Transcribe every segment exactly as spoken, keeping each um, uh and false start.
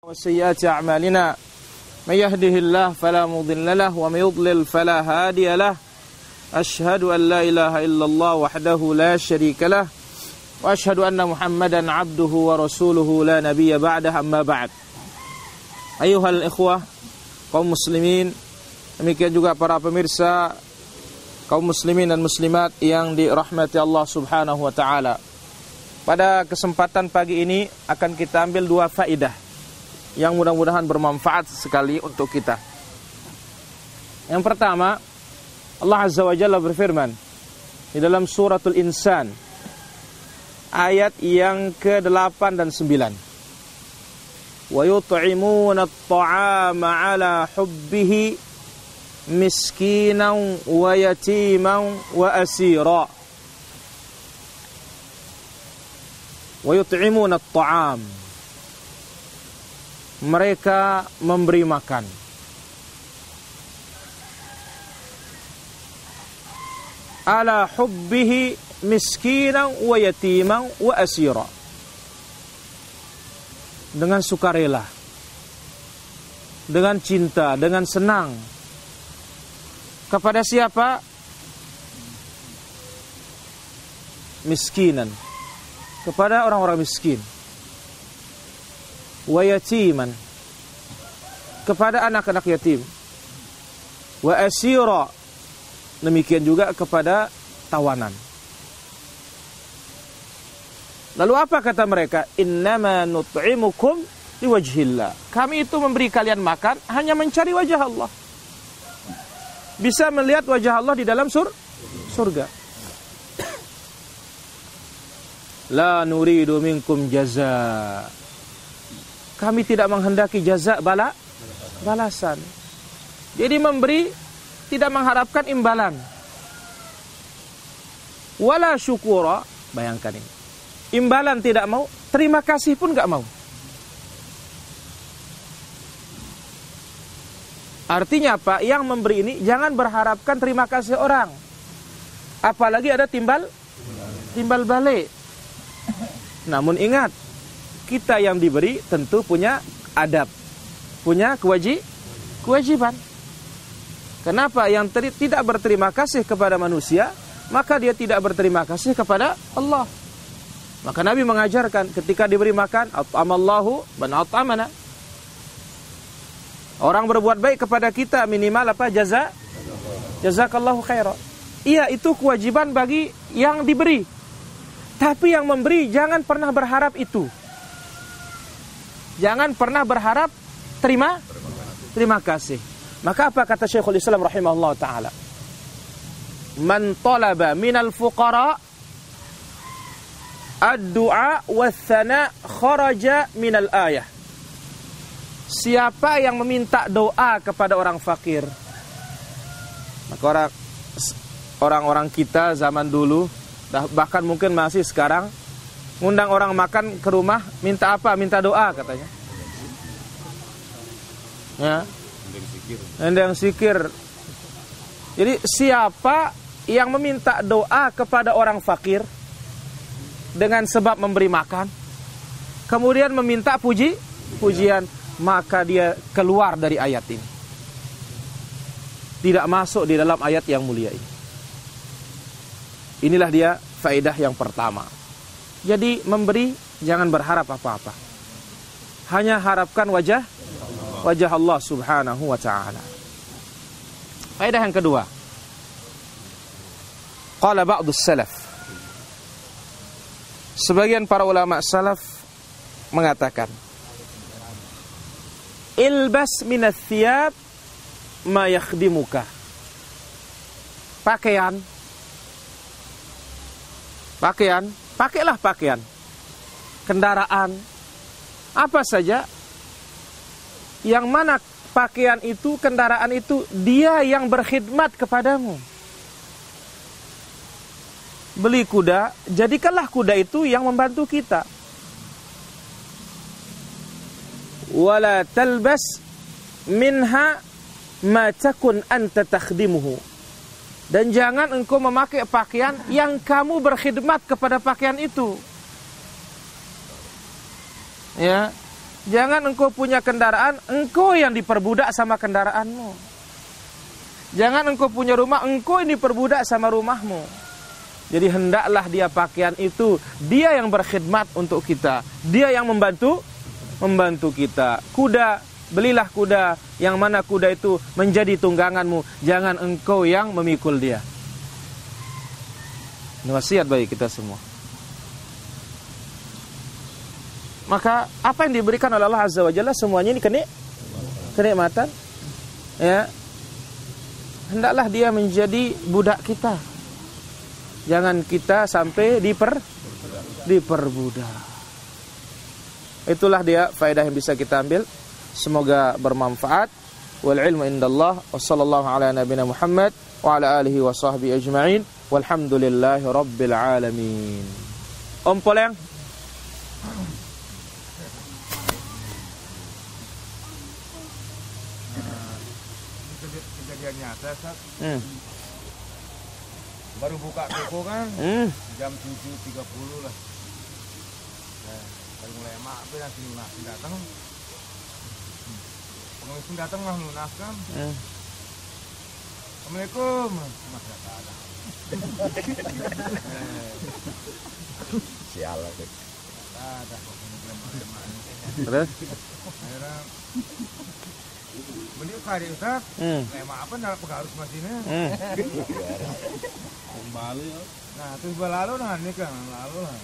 وسيئات أعمالنا من يهده الله فلا مضل له ومن يضلل فلا هادي له أشهد أن لا إله إلا الله وحده لا شريك له وأشهد أن محمدا عبده ورسوله لا نبي بعده أما بعد. أيها الإخوة kaum muslimin, demikian juga para pemirsa kaum muslimin dan muslimat yang dirahmati Allah Subhanahu wa taala. Pada kesempatan pagi ini akan kita ambil dua faedah yang mudah-mudahan bermanfaat sekali untuk kita. Yang pertama, Allah Azza wa Jalla berfirman di dalam suratul Insan ayat yang ke delapan dan sembilan. Wa yut'imuna at-ta'ama 'ala hubbihi miskinan wa yatiman wa asira. Wa yut'imuna at-ta'am, mereka memberi makan ala hubbihi miskinan wa yatiman wa asira, dengan sukarela, dengan cinta, dengan senang. Kepada siapa? Miskinan, kepada orang-orang miskin. Wa yatiman, kepada anak-anak yatim. Wa asira, demikian juga kepada tawanan. Lalu apa kata mereka? Innama nut'imukum liwajhillah. Kami itu memberi kalian makan hanya mencari wajah Allah. Bisa melihat wajah Allah di dalam sur surga. La nuridu minkum jazaa. Kami tidak menghendaki jaza, bala, balasan. Jadi memberi tidak mengharapkan imbalan. Wala syukura, bayangkan ini. Imbalan tidak mau, terima kasih pun gak mau. Artinya apa? Yang memberi ini jangan berharapkan terima kasih orang. Apalagi ada timbal, timbal balik. Namun ingat, kita yang diberi tentu punya adab, punya kewajib, kewajiban. Kenapa? Yang teri- tidak berterima kasih kepada manusia, maka dia tidak berterima kasih kepada Allah. Maka Nabi mengajarkan ketika diberi makan, at'amallahu man at'amana. Orang berbuat baik kepada kita minimal apa? Jaza, jazakallahu khairan. Iya, itu kewajiban bagi yang diberi. Tapi yang memberi jangan pernah berharap itu. Jangan pernah berharap terima terima kasih. Maka apa kata Syekhul Islam rahimahullah ta'ala? Man talaba minal fuqara ad-du'a wath-thana kharaja minal ayah. Siapa yang meminta doa kepada orang fakir, maka orang orang-orang kita zaman dulu, bahkan mungkin masih sekarang, ngundang orang makan ke rumah, minta apa? Minta doa katanya. Ya. Endang sikir. Jadi siapa yang meminta doa kepada orang fakir dengan sebab memberi makan, kemudian meminta puji, pujian, maka dia keluar dari ayat ini. Tidak masuk di dalam ayat yang mulia ini. Inilah dia faedah yang pertama. Jadi memberi jangan berharap apa-apa. Hanya harapkan wajah wajah Allah Subhanahu wa taala. Faedah yang kedua. Qala ba'dus salaf. Sebagian para ulama salaf mengatakan, ilbas minats thiyab ma yakhdimuka. Pakaian Pakaian Pakailah pakaian, kendaraan, apa saja, yang mana pakaian itu, kendaraan itu, dia yang berkhidmat kepadamu. Beli kuda, jadikanlah kuda itu yang membantu kita. Wala talbas minha ma takun anta takhdimuhu. Dan jangan engkau memakai pakaian yang kamu berkhidmat kepada pakaian itu. Ya, Jangan engkau punya kendaraan, engkau yang diperbudak sama kendaraanmu. Jangan engkau punya rumah, engkau yang diperbudak sama rumahmu. Jadi hendaklah dia pakaian itu, dia yang berkhidmat untuk kita. Dia yang membantu, membantu kita. Kuda, belilah kuda, yang mana kuda itu menjadi tungganganmu. Jangan engkau yang memikul dia. Ini wasiat bagi kita semua. Maka apa yang diberikan oleh Allah Azza wa Jalla semuanya ini kenik, kenikmatan. Ya. Hendaklah dia menjadi budak kita. Jangan kita sampai diper diperbudak. Itulah dia faedah yang bisa kita ambil. Semoga bermanfaat. Wal ilmu indallah. Wassallallahu ala nabiyina Muhammad wa ala alihi wa sahbihi ajma'in. Walhamdulillahi rabbil alamin. Om Poleng. Kejadian nyata, Ustaz. Hmm. Baru buka toko kan, Hmm. jam tujuh tiga puluh lah. Nah, baru mulai maaf ya, si lunas datang. Pengemis pun datang lah lunas kan. Hmm. Assalamualaikum. Mas gak ada. Sial lah. Ada kok Terus? akhirnya beli kari Ustaz. Hmm. Kayak maaf kan dalam pengaruh mesinnya. Hmm. Kembali ya. Nah, terus berlalu nah ini kan lalu lah.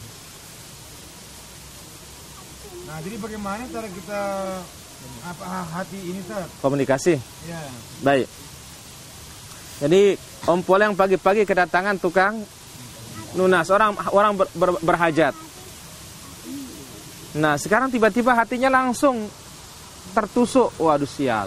Nah, jadi bagaimana cara kita apa hati ini Ustaz? Komunikasi. Ya. Baik. Jadi Om Poleng pagi-pagi kedatangan tukang lunas, orang orang ber, ber, berhajat. Nah, sekarang tiba-tiba hatinya langsung tertusuk. Waduh, sial.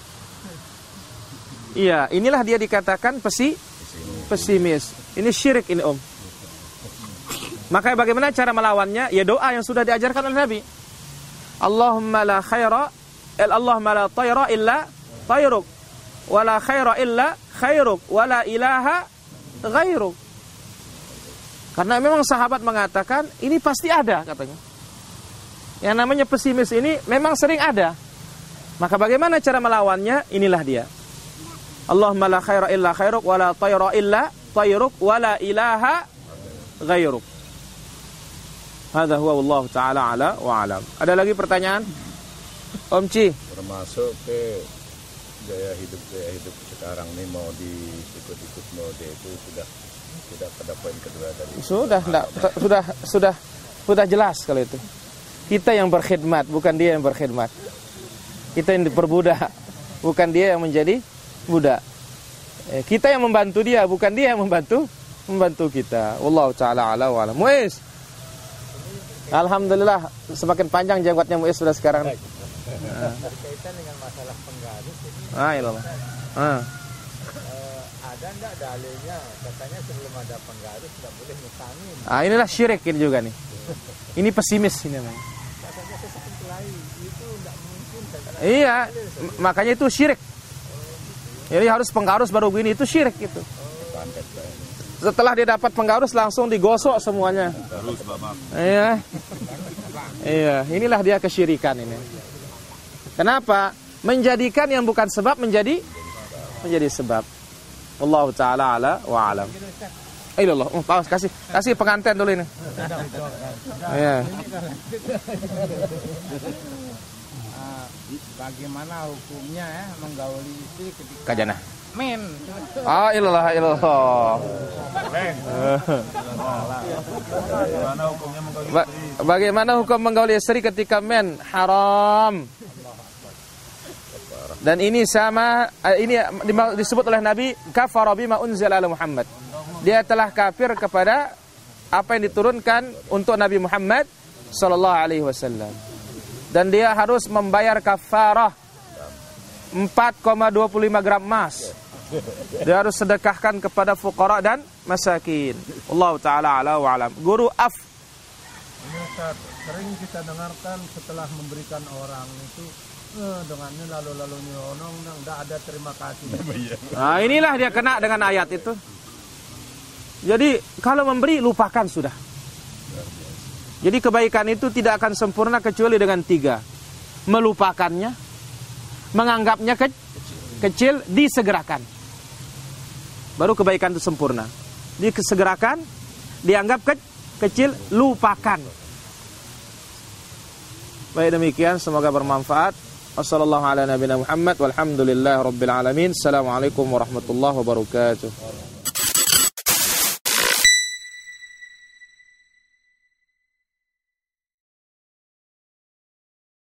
Iya, inilah dia dikatakan pesi, pesimis. Ini syirik ini, Om. Makanya bagaimana cara melawannya? Ya doa yang sudah diajarkan oleh Nabi. Allahumma la khaira, Allahumma la tayra illa tayruk, wa la khaira illa khairuk, wa la ilaha ghairuk. Karena memang sahabat mengatakan ini pasti ada katanya. Yang namanya pesimis ini memang sering ada. Maka bagaimana cara melawannya? Inilah dia. Allahumma la khaira illa khairuk wa la tayra illa tayruk wa la ilaha ghairuk. Hadza huwa wallahu taala ala wa alam. Ada lagi pertanyaan? Om Ci. Termasuk ke gaya hidup gaya hidup sekarang ini mau diikut-ikut mode itu sudah sudah pada poin kedua tadi. Sudah enggak, sudah sudah sudah jelas kalau itu. Kita yang berkhidmat, bukan dia yang berkhidmat. Kita yang diperbudak, bukan dia yang menjadi budak. Eh, kita yang membantu dia, bukan dia yang membantu membantu kita. Wallahu taala ala wa alam. Muiz. Alhamdulillah semakin panjang jenggotnya Muiz sudah sekarang. Berkaitan dengan masalah penggarus ini. Ah, iyalah. Ah. Eh, ada enggak dalilnya katanya sebelum ada penggarus tidak boleh ngutangin. Ah, inilah syirik ini juga nih. Ini pesimis ini memang. Katanya sesuatu lain itu enggak mungkin. Iya, makanya itu syirik. Jadi harus penggarus baru begini, itu syirik itu. Setelah dia dapat penggarus langsung digosok semuanya. Iya. Iya, inilah dia kesyirikan ini. Kenapa? Menjadikan yang bukan sebab menjadi menjadi sebab. Wallahu taala ala wa alam. Ilallah, oh, kasih kasih pengantin dulu ini. Iya. Bagaimana hukumnya ya menggauli istri ketika Kajana. men? Ah, ilallah ilallah. Ba- bagaimana hukum menggauli istri ketika men? Haram. Dan ini sama ini disebut oleh Nabi kafara bima unzila ala Muhammad. Dia telah kafir kepada apa yang diturunkan untuk Nabi Muhammad sallallahu alaihi wasallam. Dan dia harus membayar kafarah empat koma dua puluh lima gram emas. Dia harus sedekahkan kepada fuqara dan masakin. Allah taala ala wa alam. Guru Af. Ini Ustaz, sering kita dengarkan setelah memberikan orang itu eh, dengannya lalu-lalu nyelonong enggak ada terima kasih. Nah, inilah dia kena dengan ayat itu. Jadi kalau memberi lupakan sudah. Jadi kebaikan itu tidak akan sempurna kecuali dengan tiga. Melupakannya, menganggapnya ke kecil, disegerakan. Baru kebaikan itu sempurna. Disegerakan, dianggap ke kecil, lupakan. Baik, demikian, semoga bermanfaat. Wassalamualaikum warahmatullahi wabarakatuh. Walhamdulillahirabbil alamin. Assalamualaikum warahmatullahi wabarakatuh.